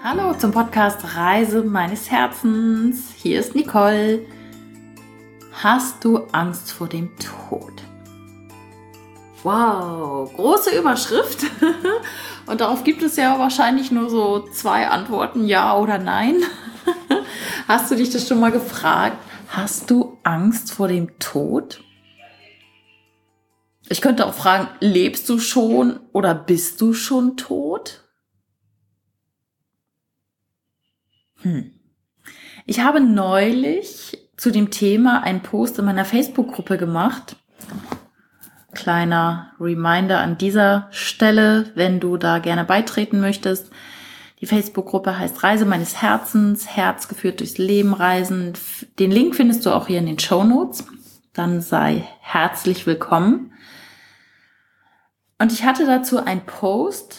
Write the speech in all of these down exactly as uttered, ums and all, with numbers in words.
Hallo zum Podcast Reise meines Herzens. Hier ist Nicole. Hast du Angst vor dem Tod? Wow, große Überschrift. Und darauf gibt es ja wahrscheinlich nur so zwei Antworten, ja oder nein. Hast du dich das schon mal gefragt? Hast du Angst vor dem Tod? Ich könnte auch fragen, lebst du schon oder bist du schon tot? Hm. Ich habe neulich zu dem Thema einen Post in meiner Facebook-Gruppe gemacht. Kleiner Reminder an dieser Stelle, wenn du da gerne beitreten möchtest. Die Facebook-Gruppe heißt Reise meines Herzens, Herz geführt durchs Leben reisen. Den Link findest du auch hier in den Shownotes. Dann sei herzlich willkommen. Und ich hatte dazu einen Post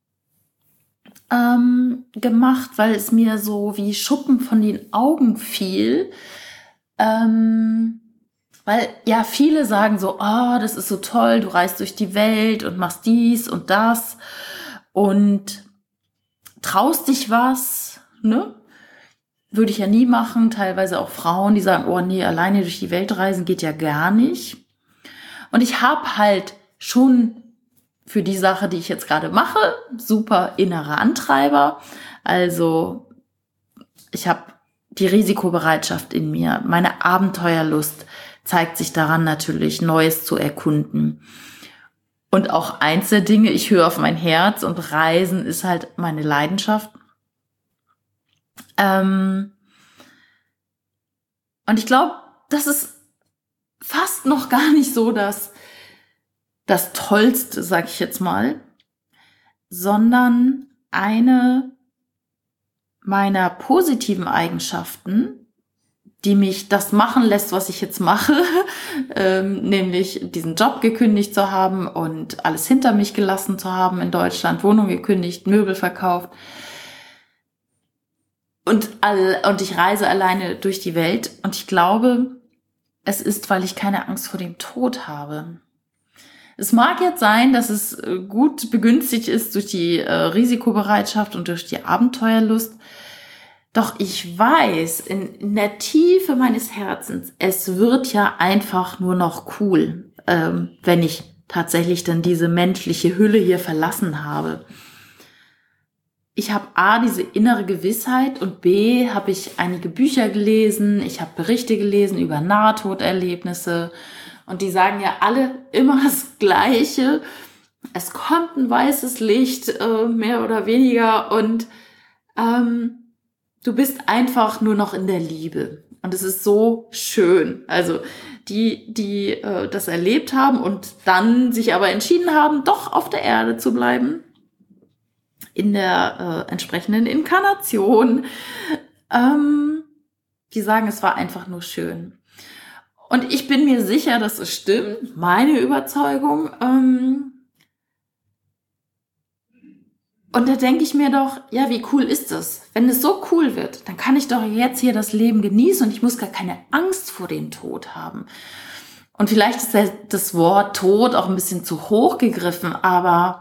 ähm, gemacht, weil es mir so wie Schuppen von den Augen fiel. Ähm, weil ja viele sagen so, oh, das ist so toll, du reist durch die Welt und machst dies und das und traust dich was, ne? Würde ich ja nie machen. Teilweise auch Frauen, die sagen, oh nee, alleine durch die Welt reisen geht ja gar nicht. Und ich habe halt schon für die Sache, die ich jetzt gerade mache, super innere Antreiber. Also ich habe die Risikobereitschaft in mir. Meine Abenteuerlust zeigt sich daran natürlich, Neues zu erkunden. Und auch eins der Dinge, ich höre auf mein Herz und Reisen ist halt meine Leidenschaft. Ähm und ich glaube, das ist fast noch gar nicht so das, das Tollste, sag ich jetzt mal, sondern eine meiner positiven Eigenschaften, die mich das machen lässt, was ich jetzt mache, ähm, nämlich diesen Job gekündigt zu haben und alles hinter mich gelassen zu haben in Deutschland, Wohnung gekündigt, Möbel verkauft und, all, und ich reise alleine durch die Welt und ich glaube, es ist, weil ich keine Angst vor dem Tod habe. Es mag jetzt sein, dass es gut begünstigt ist durch die äh, Risikobereitschaft und durch die Abenteuerlust. Doch ich weiß in, in der Tiefe meines Herzens, es wird ja einfach nur noch cool, ähm, wenn ich tatsächlich dann diese menschliche Hülle hier verlassen habe. Ich habe A, diese innere Gewissheit und B, habe ich einige Bücher gelesen, ich habe Berichte gelesen über Nahtoderlebnisse. Und die sagen ja alle immer das Gleiche. Es kommt ein weißes Licht, äh, mehr oder weniger, und ähm, du bist einfach nur noch in der Liebe. Und es ist so schön. Also die, die äh, das erlebt haben und dann sich aber entschieden haben, doch auf der Erde zu bleiben, in der äh, entsprechenden Inkarnation, ähm, die sagen, es war einfach nur schön. Und ich bin mir sicher, dass es stimmt, meine Überzeugung. Ähm und da denke ich mir doch, ja, wie cool ist das? Wenn es so cool wird, dann kann ich doch jetzt hier das Leben genießen und ich muss gar keine Angst vor dem Tod haben. Und vielleicht ist das Wort Tod auch ein bisschen zu hoch gegriffen, aber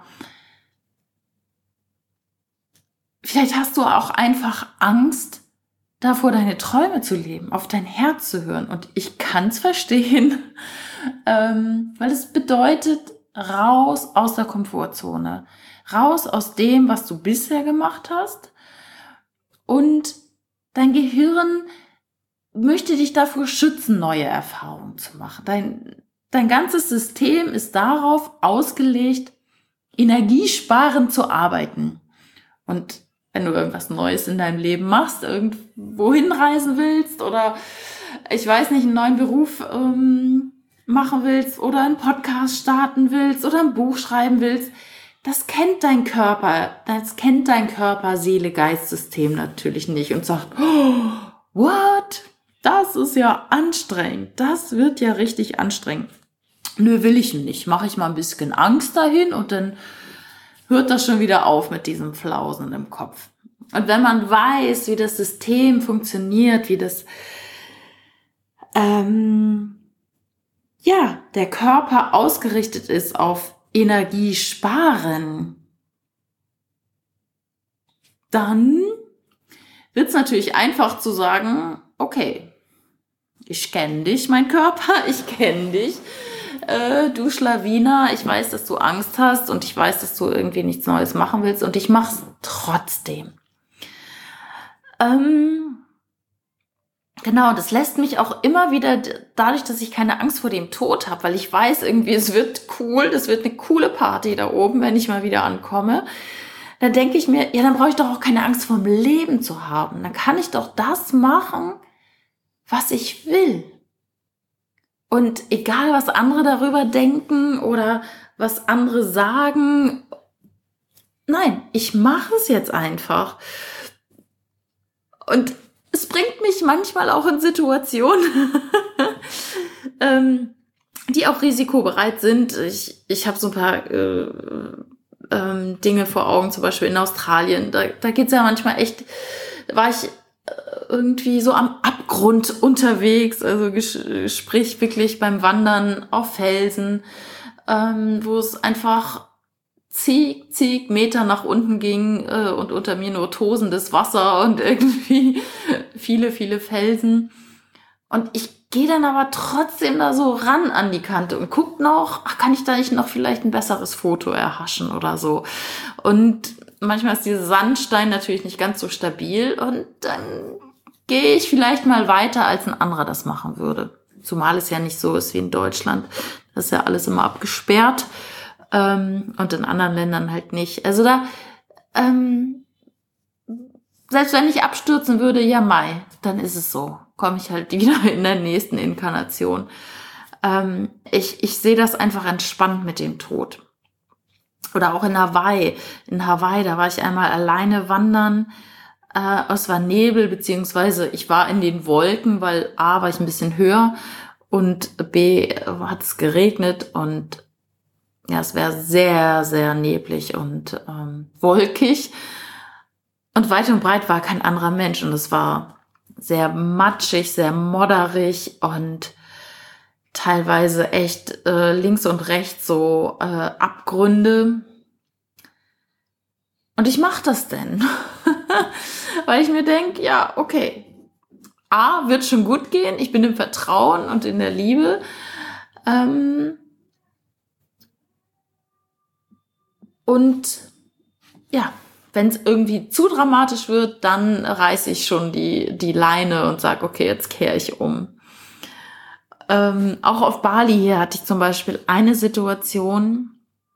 vielleicht hast du auch einfach Angst davor, deine Träume zu leben, auf dein Herz zu hören. Und ich kann es verstehen, ähm, weil es bedeutet, raus aus der Komfortzone, raus aus dem, was du bisher gemacht hast. Und dein Gehirn möchte dich davor schützen, neue Erfahrungen zu machen. Dein, dein ganzes System ist darauf ausgelegt, energiesparend zu arbeiten. Und wenn du irgendwas Neues in deinem Leben machst, irgendwo hinreisen willst oder ich weiß nicht, einen neuen Beruf ähm, machen willst oder einen Podcast starten willst oder ein Buch schreiben willst, das kennt dein Körper, das kennt dein Körper, Seele, Geist-System natürlich nicht und sagt, oh, what? Das ist ja anstrengend, das wird ja richtig anstrengend. Nö, will ich nicht, mache ich mal ein bisschen Angst dahin und dann hört das schon wieder auf mit diesem Flausen im Kopf. Und wenn man weiß, wie das System funktioniert, wie das, ähm, ja, der Körper ausgerichtet ist auf Energiesparen, dann wird es natürlich einfach zu sagen, okay, ich kenne dich, mein Körper, ich kenne dich, äh, du Schlawiner, ich weiß, dass du Angst hast und ich weiß, dass du irgendwie nichts Neues machen willst und ich mach's trotzdem. Ähm, genau, das lässt mich auch immer wieder, dadurch, dass ich keine Angst vor dem Tod habe, weil ich weiß irgendwie, es wird cool, das wird eine coole Party da oben, wenn ich mal wieder ankomme, dann denke ich mir, ja, dann brauche ich doch auch keine Angst vor dem Leben zu haben. Dann kann ich doch das machen, was ich will. Und egal, was andere darüber denken oder was andere sagen, nein, ich mache es jetzt einfach. Und es bringt mich manchmal auch in Situationen, ähm, die auch risikobereit sind. Ich, ich habe so ein paar äh, ähm, Dinge vor Augen, zum Beispiel in Australien. Da, da geht's ja manchmal echt, da war ich irgendwie so am Abgrund unterwegs, also sprich wirklich beim Wandern auf Felsen, ähm, wo es einfach zig, zig Meter nach unten ging äh, und unter mir nur tosendes Wasser und irgendwie viele, viele Felsen. Und ich gehe dann aber trotzdem da so ran an die Kante und guck noch, ach, kann ich da nicht noch vielleicht ein besseres Foto erhaschen oder so. Und manchmal ist dieser Sandstein natürlich nicht ganz so stabil und dann gehe ich vielleicht mal weiter, als ein anderer das machen würde. Zumal es ja nicht so ist wie in Deutschland. Das ist ja alles immer abgesperrt ähm, und in anderen Ländern halt nicht. Also da, ähm, selbst wenn ich abstürzen würde, ja Mai, dann ist es so. Komme ich halt wieder in der nächsten Inkarnation. Ähm, ich, ich sehe das einfach entspannt mit dem Tod. Oder auch in Hawaii. In Hawaii, da war ich einmal alleine wandern. Äh, es war Nebel, beziehungsweise ich war in den Wolken, weil A, war ich ein bisschen höher und B, hat es geregnet und ja, es wäre sehr, sehr neblig und ähm, wolkig. Und weit und breit war kein anderer Mensch und es war sehr matschig, sehr modderig und teilweise echt äh, links und rechts so äh, Abgründe. Und ich mache das denn, weil ich mir denke, ja, okay, A, wird schon gut gehen, ich bin im Vertrauen und in der Liebe. Ähm, und ja, wenn es irgendwie zu dramatisch wird, dann reiße ich schon die, die Leine und sage, okay, jetzt kehre ich um. Ähm, auch auf Bali hier hatte ich zum Beispiel eine Situation,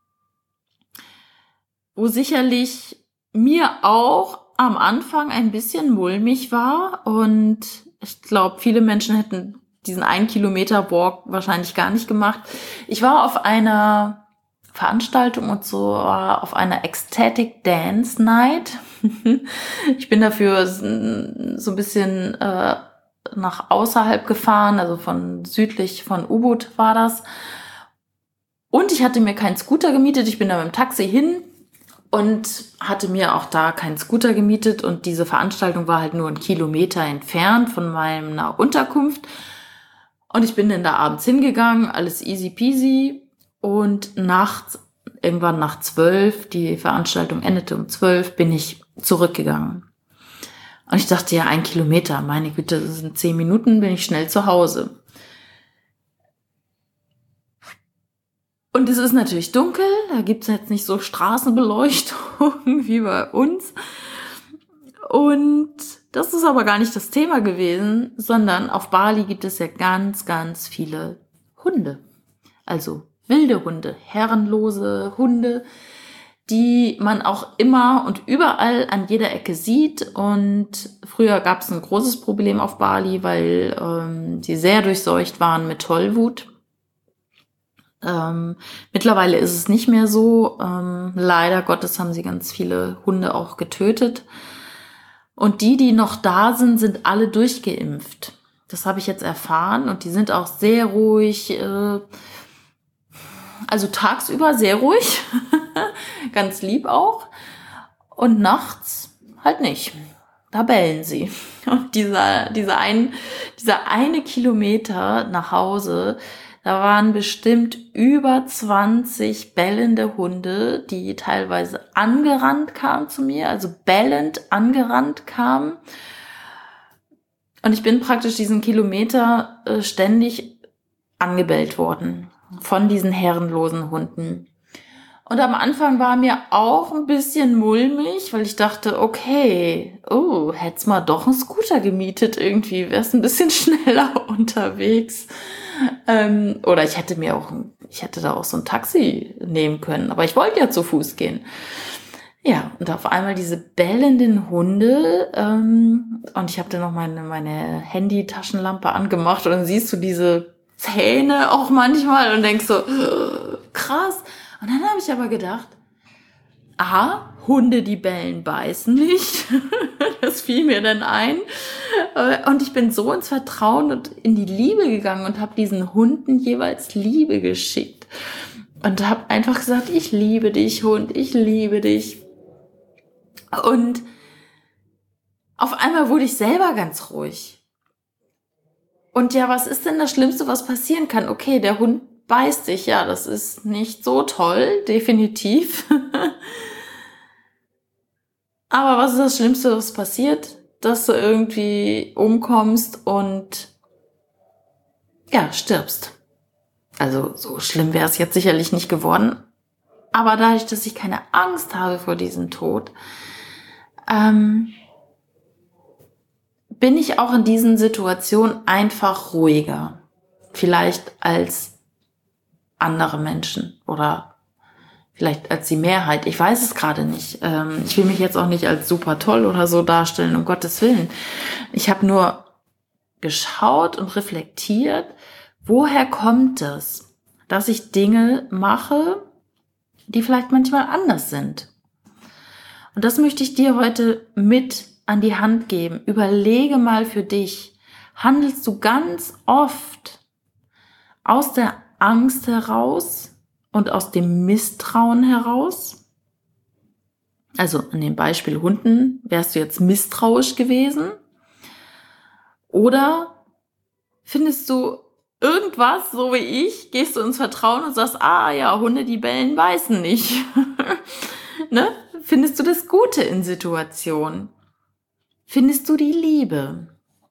wo sicherlich mir auch am Anfang ein bisschen mulmig war und ich glaube, viele Menschen hätten diesen einen Kilometer Walk wahrscheinlich gar nicht gemacht. Ich war auf einer Veranstaltung und so auf einer Ecstatic Dance Night. Ich bin dafür so ein bisschen äh, nach außerhalb gefahren, also von südlich von Ubud war das. Und ich hatte mir keinen Scooter gemietet. Ich bin da mit dem Taxi hin und hatte mir auch da keinen Scooter gemietet. Und diese Veranstaltung war halt nur einen Kilometer entfernt von meiner Unterkunft. Und ich bin dann da abends hingegangen, alles easy peasy. Und nachts, irgendwann nach zwölf, die Veranstaltung endete um zwölf, bin ich zurückgegangen. Und ich dachte, ja, ein Kilometer, meine Güte, das sind zehn Minuten, bin ich schnell zu Hause. Und es ist natürlich dunkel, da gibt's jetzt nicht so Straßenbeleuchtung wie bei uns. Und das ist aber gar nicht das Thema gewesen, sondern auf Bali gibt es ja ganz, ganz viele Hunde. Also wilde Hunde, herrenlose Hunde, die man auch immer und überall an jeder Ecke sieht. Und früher gab es ein großes Problem auf Bali, weil ähm, die sehr durchseucht waren mit Tollwut. Ähm, mittlerweile ist es nicht mehr so. Ähm, leider Gottes haben sie ganz viele Hunde auch getötet. Und die, die noch da sind, sind alle durchgeimpft. Das habe ich jetzt erfahren. Und die sind auch sehr ruhig, äh, also tagsüber sehr ruhig, ganz lieb auch. Und nachts halt nicht. Da bellen sie. Und dieser, dieser, ein, dieser eine Kilometer nach Hause, Da waren bestimmt über zwanzig bellende Hunde, die teilweise angerannt kamen zu mir, also bellend angerannt kamen. Und ich bin praktisch diesen Kilometer äh, ständig angebellt worden von diesen herrenlosen Hunden. Und am Anfang war mir auch ein bisschen mulmig, weil ich dachte, okay, oh, hätt's mal doch einen Scooter gemietet irgendwie, wär's ein bisschen schneller unterwegs. Ähm, oder ich hätte mir auch, ich hätte da auch so ein Taxi nehmen können, aber ich wollte ja zu Fuß gehen. Ja, und auf einmal diese bellenden Hunde, ähm, und ich habe dann noch meine, meine Handy-Taschenlampe angemacht und dann siehst du diese Zähne auch manchmal und denkst so, krass. Und dann habe ich aber gedacht, aha, Hunde, die bellen, beißen nicht. Das fiel mir dann ein. Und ich bin so ins Vertrauen und in die Liebe gegangen und habe diesen Hunden jeweils Liebe geschickt. Und habe einfach gesagt, ich liebe dich, Hund, ich liebe dich. Und auf einmal wurde ich selber ganz ruhig. Und ja, was ist denn das Schlimmste, was passieren kann? Okay, der Hund beißt dich, ja, das ist nicht so toll, definitiv. Aber was ist das Schlimmste, was passiert? Dass du irgendwie umkommst und ja, stirbst. Also so schlimm wäre es jetzt sicherlich nicht geworden. Aber dadurch, dass ich keine Angst habe vor diesem Tod, ähm, bin ich auch in diesen Situationen einfach ruhiger. Vielleicht als andere Menschen oder vielleicht als die Mehrheit. Ich weiß es gerade nicht. Ähm, ich will mich jetzt auch nicht als super toll oder so darstellen, um Gottes Willen. Ich habe nur geschaut und reflektiert, woher kommt es, dass ich Dinge mache, die vielleicht manchmal anders sind. Und das möchte ich dir heute mit an die Hand geben. Überlege mal für dich, handelst du ganz oft aus der Angst heraus und aus dem Misstrauen heraus? Also an dem Beispiel Hunden wärst du jetzt misstrauisch gewesen? Oder findest du irgendwas, so wie ich, gehst du ins Vertrauen und sagst, ah ja, Hunde, die bellen, beißen nicht. Ne? Findest du das Gute in Situationen? Findest du die Liebe?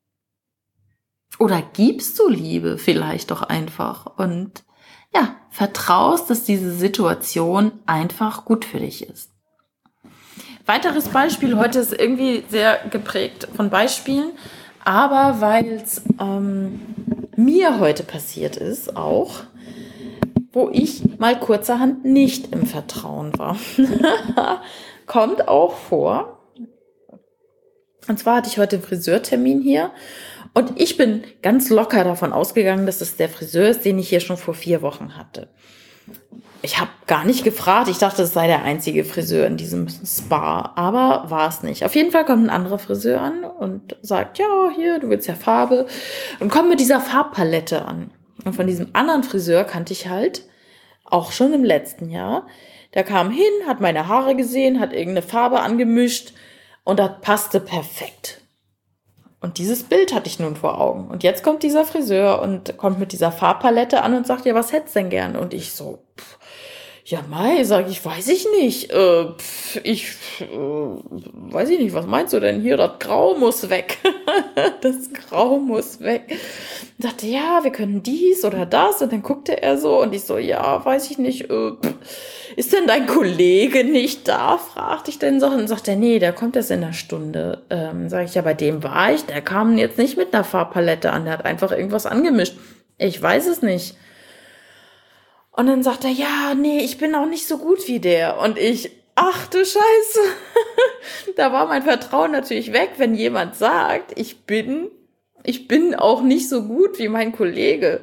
Oder gibst du Liebe vielleicht doch einfach und ja, vertraust, dass diese Situation einfach gut für dich ist. Weiteres Beispiel, heute ist irgendwie sehr geprägt von Beispielen, aber weil es ähm, mir heute passiert ist auch, wo ich mal kurzerhand nicht im Vertrauen war. Kommt auch vor. Und zwar hatte ich heute einen Friseurtermin hier und ich bin ganz locker davon ausgegangen, dass es der Friseur ist, den ich hier schon vor vier Wochen hatte. Ich habe gar nicht gefragt, ich dachte, es sei der einzige Friseur in diesem Spa, aber war es nicht. Auf jeden Fall kommt ein anderer Friseur an und sagt, ja, hier, du willst ja Farbe, und kommt mit dieser Farbpalette an. Und von diesem anderen Friseur kannte ich halt auch schon im letzten Jahr. Der kam hin, hat meine Haare gesehen, hat irgendeine Farbe angemischt und das passte perfekt. Und dieses Bild hatte ich nun vor Augen. Und jetzt kommt dieser Friseur und kommt mit dieser Farbpalette an und sagt, ja, was hättest du denn gern? Und ich so, pff, ja, Mai, sag ich, weiß ich nicht. Äh, pff, ich äh, weiß ich nicht, was meinst du denn hier? Das Grau muss weg. Das Grau muss weg. Und sagte, ja, wir können dies oder das. Und dann guckte er so und ich so, ja, weiß ich nicht. Äh, pff, ist denn dein Kollege nicht da? Fragte ich dann so. Und sagt er, nee, der kommt erst in einer Stunde. Ähm, sag ich, ja, bei dem war ich. Der kam jetzt nicht mit einer Farbpalette an. Der hat einfach irgendwas angemischt. Ich weiß es nicht. Und dann sagt er, ja, nee, ich bin auch nicht so gut wie der. Und ich, ach du Scheiße. Da war mein Vertrauen natürlich weg, wenn jemand sagt, ich bin, ich bin auch nicht so gut wie mein Kollege.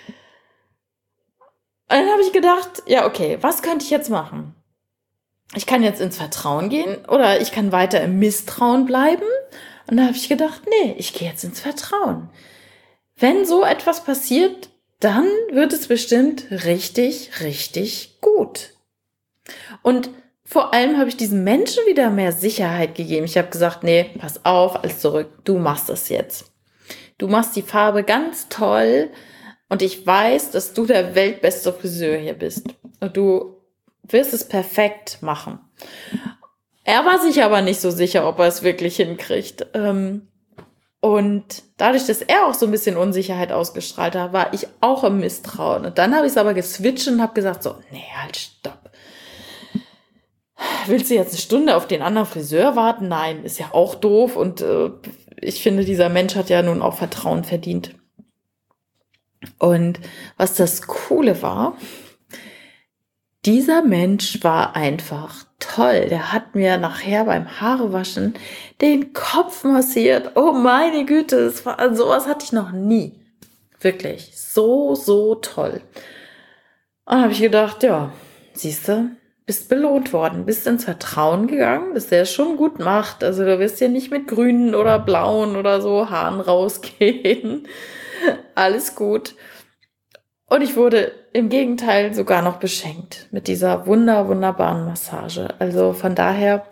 Und dann habe ich gedacht, ja, okay, was könnte ich jetzt machen? Ich kann jetzt ins Vertrauen gehen oder ich kann weiter im Misstrauen bleiben. Und da habe ich gedacht, nee, ich gehe jetzt ins Vertrauen. Wenn so etwas passiert, dann wird es bestimmt richtig, richtig gut. Und vor allem habe ich diesem Menschen wieder mehr Sicherheit gegeben. Ich habe gesagt, nee, pass auf, alles zurück, du machst es jetzt. Du machst die Farbe ganz toll Und ich weiß, dass du der weltbeste Friseur hier bist. Und du wirst es perfekt machen. Er war sich aber nicht so sicher, ob er es wirklich hinkriegt. Ähm, Und dadurch, dass er auch so ein bisschen Unsicherheit ausgestrahlt hat, war ich auch im Misstrauen. Und dann habe ich es aber geswitcht und habe gesagt so, nee, halt, stopp. Willst du jetzt eine Stunde auf den anderen Friseur warten? Nein, ist ja auch doof. Und äh, ich finde, dieser Mensch hat ja nun auch Vertrauen verdient. Und was das Coole war, dieser Mensch war einfach toll. Der hat mir nachher beim Haarewaschen den Kopf massiert. Oh meine Güte, das war, sowas hatte ich noch nie. Wirklich, so, so toll. Und dann habe ich gedacht, ja, siehst du, bist belohnt worden, bist ins Vertrauen gegangen, dass der es schon gut macht. Also du wirst ja nicht mit grünen oder blauen oder so Haaren rausgehen. Alles gut. Und ich wurde im Gegenteil sogar noch beschenkt mit dieser wunder, wunderbaren Massage. Also von daher,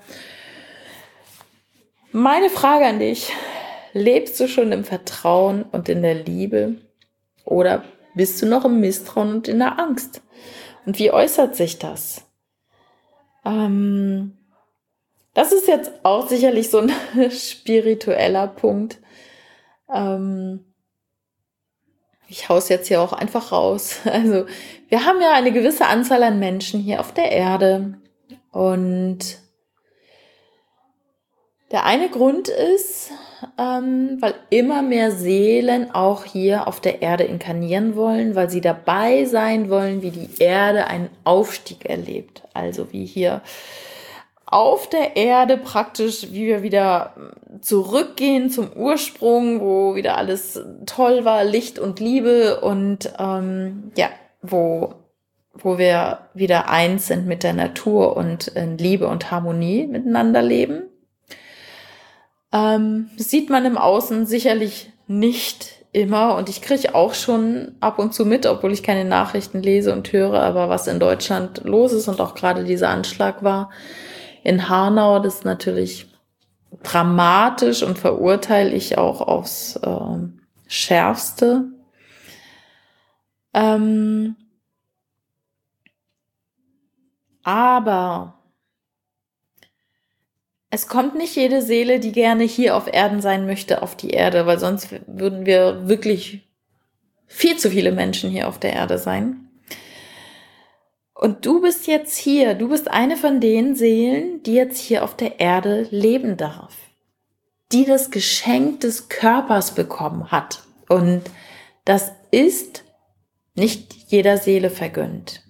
meine Frage an dich, lebst du schon im Vertrauen und in der Liebe oder bist du noch im Misstrauen und in der Angst? Und wie äußert sich das? Ähm, das ist jetzt auch sicherlich so ein spiritueller Punkt. Ähm, Ich hau's jetzt hier auch einfach raus. Also wir haben ja eine gewisse Anzahl an Menschen hier auf der Erde. Und der eine Grund ist, ähm, weil immer mehr Seelen auch hier auf der Erde inkarnieren wollen, weil sie dabei sein wollen, wie die Erde einen Aufstieg erlebt. Also wie hier auf der Erde praktisch, wie wir wieder zurückgehen zum Ursprung, wo wieder alles toll war, Licht und Liebe und ähm, ja, wo, wo wir wieder eins sind mit der Natur und in Liebe und Harmonie miteinander leben. Ähm, das sieht man im Außen sicherlich nicht immer und ich kriege auch schon ab und zu mit, obwohl ich keine Nachrichten lese und höre, aber was in Deutschland los ist und auch gerade dieser Anschlag war in Hanau, das ist natürlich dramatisch und verurteile ich auch aufs äh, Schärfste. Ähm, aber es kommt nicht jede Seele, die gerne hier auf Erden sein möchte, auf die Erde, weil sonst würden wir wirklich viel zu viele Menschen hier auf der Erde sein. Und du bist jetzt hier, du bist eine von den Seelen, die jetzt hier auf der Erde leben darf, die das Geschenk des Körpers bekommen hat. Und das ist nicht jeder Seele vergönnt.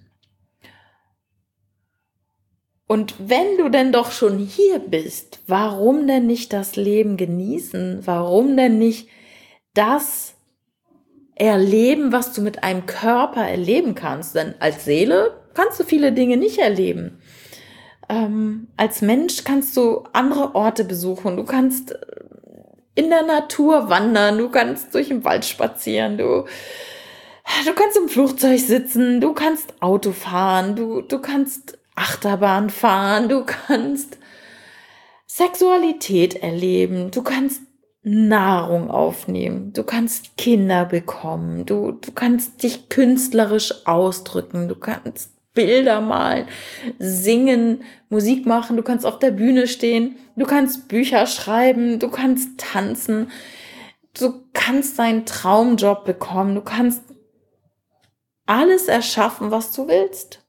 Und wenn du denn doch schon hier bist, warum denn nicht das Leben genießen? Warum denn nicht das erleben, was du mit einem Körper erleben kannst? Denn als Seele kannst du viele Dinge nicht erleben. Ähm, als Mensch kannst du andere Orte besuchen. Du kannst in der Natur wandern. Du kannst durch den Wald spazieren. Du, du kannst im Flugzeug sitzen. Du kannst Auto fahren. Du, du kannst Achterbahn fahren. Du kannst Sexualität erleben. Du kannst Nahrung aufnehmen. Du kannst Kinder bekommen. Du, du kannst dich künstlerisch ausdrücken. Du kannst Bilder malen, singen, Musik machen, du kannst auf der Bühne stehen, du kannst Bücher schreiben, du kannst tanzen, du kannst deinen Traumjob bekommen, du kannst alles erschaffen, was du willst,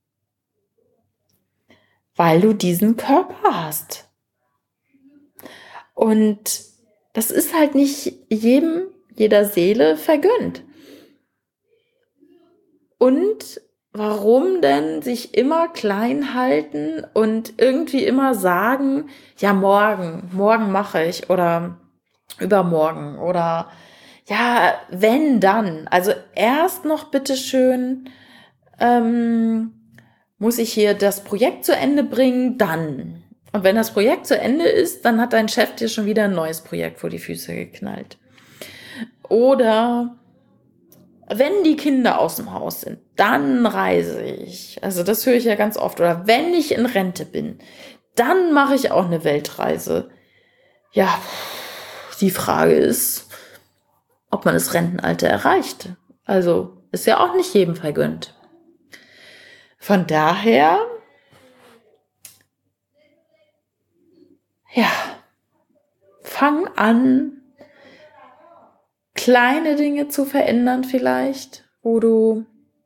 weil du diesen Körper hast. Und das ist halt nicht jedem, jeder Seele vergönnt. Und warum denn sich immer klein halten und irgendwie immer sagen, ja, morgen, morgen mache ich oder übermorgen oder ja, wenn dann. Also erst noch bitteschön ähm, muss ich hier das Projekt zu Ende bringen, dann. Und wenn das Projekt zu Ende ist, dann hat dein Chef dir schon wieder ein neues Projekt vor die Füße geknallt. Oder wenn die Kinder aus dem Haus sind, dann reise ich. Also das höre ich ja ganz oft. Oder wenn ich in Rente bin, dann mache ich auch eine Weltreise. Ja, die Frage ist, ob man das Rentenalter erreicht. Also ist ja auch nicht jedem vergönnt. Von daher, ja, fang an, kleine Dinge zu verändern vielleicht, wo du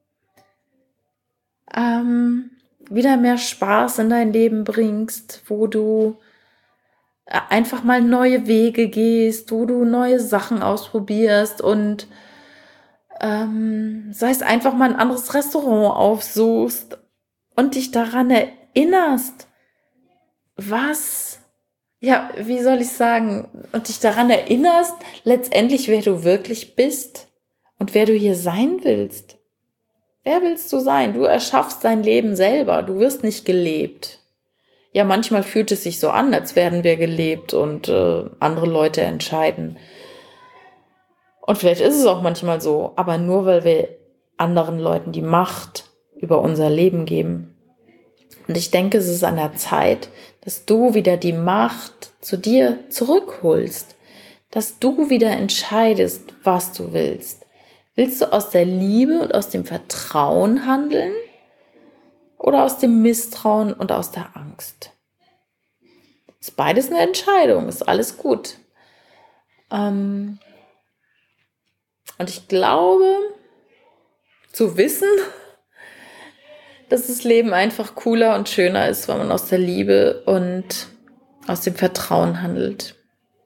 ähm, wieder mehr Spaß in dein Leben bringst, wo du einfach mal neue Wege gehst, wo du neue Sachen ausprobierst und ähm, sei es einfach mal ein anderes Restaurant aufsuchst und dich daran erinnerst, was, ja, wie soll ich sagen, und dich daran erinnerst, letztendlich, wer du wirklich bist und wer du hier sein willst. Wer willst du sein? Du erschaffst dein Leben selber, du wirst nicht gelebt. Ja, manchmal fühlt es sich so an, als werden wir gelebt und äh, andere Leute entscheiden. Und vielleicht ist es auch manchmal so, aber nur weil wir anderen Leuten die Macht über unser Leben geben. Und ich denke, es ist an der Zeit, dass du wieder die Macht zu dir zurückholst, dass du wieder entscheidest, was du willst. Willst du aus der Liebe und aus dem Vertrauen handeln oder aus dem Misstrauen und aus der Angst? Ist beides eine Entscheidung, ist alles gut. Ähm und ich glaube, zu wissen, dass das Leben einfach cooler und schöner ist, wenn man aus der Liebe und aus dem Vertrauen handelt.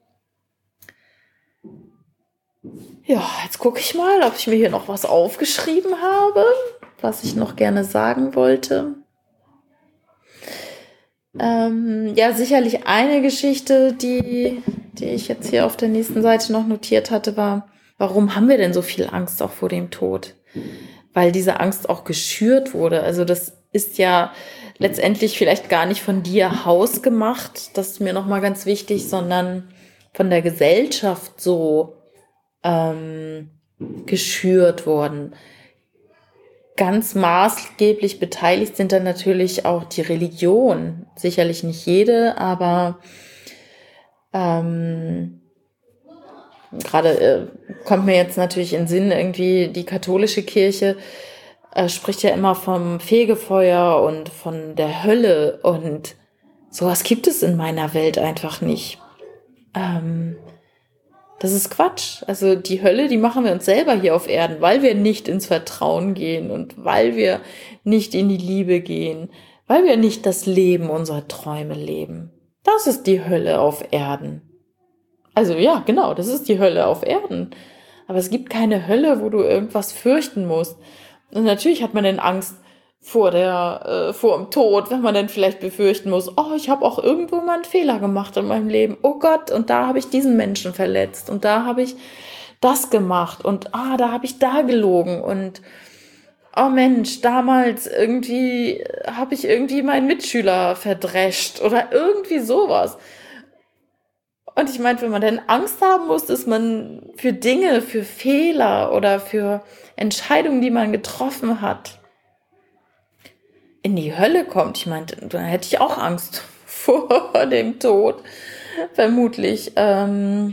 Ja, jetzt gucke ich mal, ob ich mir hier noch was aufgeschrieben habe, was ich noch gerne sagen wollte. Ähm, ja, sicherlich eine Geschichte, die, die ich jetzt hier auf der nächsten Seite noch notiert hatte, war, warum haben wir denn so viel Angst auch vor dem Tod? Weil diese Angst auch geschürt wurde. Also das ist ja letztendlich vielleicht gar nicht von dir hausgemacht, das ist mir nochmal ganz wichtig, sondern von der Gesellschaft so ähm, geschürt worden. Ganz maßgeblich beteiligt sind dann natürlich auch die Religion. Sicherlich nicht jede, aber ähm, gerade äh, kommt mir jetzt natürlich in den Sinn, irgendwie die katholische Kirche äh, spricht ja immer vom Fegefeuer und von der Hölle und sowas gibt es in meiner Welt einfach nicht. Ähm, Das ist Quatsch. Also die Hölle, die machen wir uns selber hier auf Erden, weil wir nicht ins Vertrauen gehen und weil wir nicht in die Liebe gehen, weil wir nicht das Leben unserer Träume leben. Das ist die Hölle auf Erden. Also ja, genau, das ist die Hölle auf Erden. Aber es gibt keine Hölle, wo du irgendwas fürchten musst. Und natürlich hat man dann Angst vor der, äh, vor dem Tod, wenn man dann vielleicht befürchten muss, oh, ich habe auch irgendwo mal einen Fehler gemacht in meinem Leben. Oh Gott, und da habe ich diesen Menschen verletzt und da habe ich das gemacht und ah, da habe ich da gelogen und oh Mensch, damals irgendwie habe ich irgendwie meinen Mitschüler verdrescht oder irgendwie sowas. Und ich meine, wenn man dann Angst haben muss, dass man für Dinge, für Fehler oder für Entscheidungen, die man getroffen hat, in die Hölle kommt, ich meine, dann hätte ich auch Angst vor dem Tod, vermutlich. Ähm,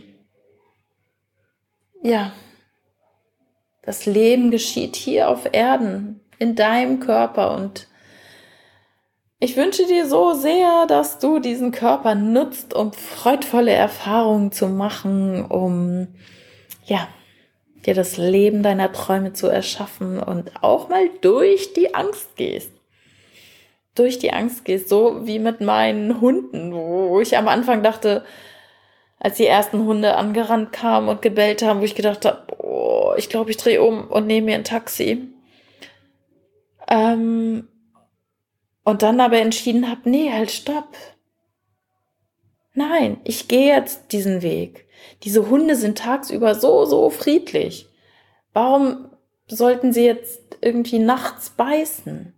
ja, das Leben geschieht hier auf Erden, in deinem Körper und ich wünsche dir so sehr, dass du diesen Körper nutzt, um freudvolle Erfahrungen zu machen, um, ja, dir das Leben deiner Träume zu erschaffen und auch mal durch die Angst gehst. durch die Angst gehst, so wie mit meinen Hunden, wo ich am Anfang dachte, als die ersten Hunde angerannt kamen und gebellt haben, wo ich gedacht habe, oh, ich glaube, ich drehe um und nehme mir ein Taxi. Ähm, und dann aber entschieden habe, nee, halt, stopp. Nein, ich gehe jetzt diesen Weg. Diese Hunde sind tagsüber so, so friedlich. Warum sollten sie jetzt irgendwie nachts beißen?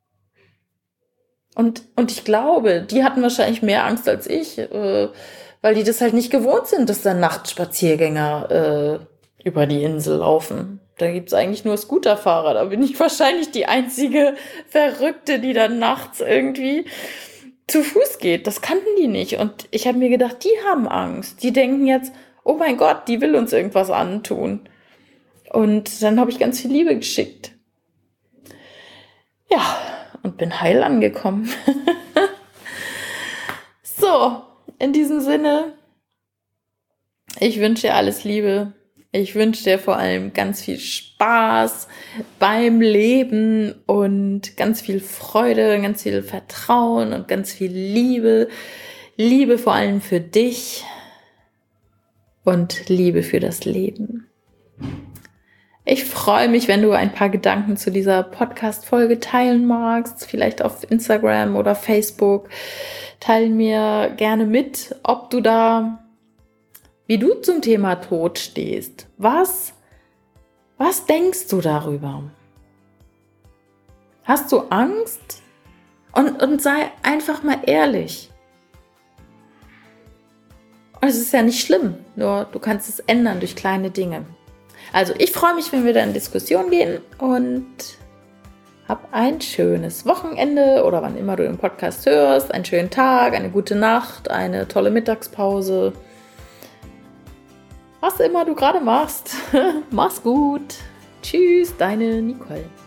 Und, und ich glaube, die hatten wahrscheinlich mehr Angst als ich, äh, weil die das halt nicht gewohnt sind, dass da Nachtspaziergänger äh, über die Insel laufen. Da gibt's eigentlich nur Scooterfahrer. Da bin ich wahrscheinlich die einzige Verrückte, die dann nachts irgendwie zu Fuß geht. Das kannten die nicht. Und ich habe mir gedacht, die haben Angst. Die denken jetzt, oh mein Gott, die will uns irgendwas antun. Und dann habe ich ganz viel Liebe geschickt. Ja, und bin heil angekommen. So, in diesem Sinne, ich wünsche dir alles Liebe. Ich wünsche dir vor allem ganz viel Spaß beim Leben und ganz viel Freude, ganz viel Vertrauen und ganz viel Liebe. Liebe vor allem für dich und Liebe für das Leben. Ich freue mich, wenn du ein paar Gedanken zu dieser Podcast-Folge teilen magst, vielleicht auf Instagram oder Facebook. Teil mir gerne mit, ob du da, wie du zum Thema Tod stehst. Was, was denkst du darüber? Hast du Angst? Und, und sei einfach mal ehrlich. Und es ist ja nicht schlimm, nur du kannst es ändern durch kleine Dinge. Also ich freue mich, wenn wir da in Diskussion gehen und hab ein schönes Wochenende oder wann immer du den Podcast hörst, einen schönen Tag, eine gute Nacht, eine tolle Mittagspause. Was immer du gerade machst, mach's gut. Tschüss, deine Nicole.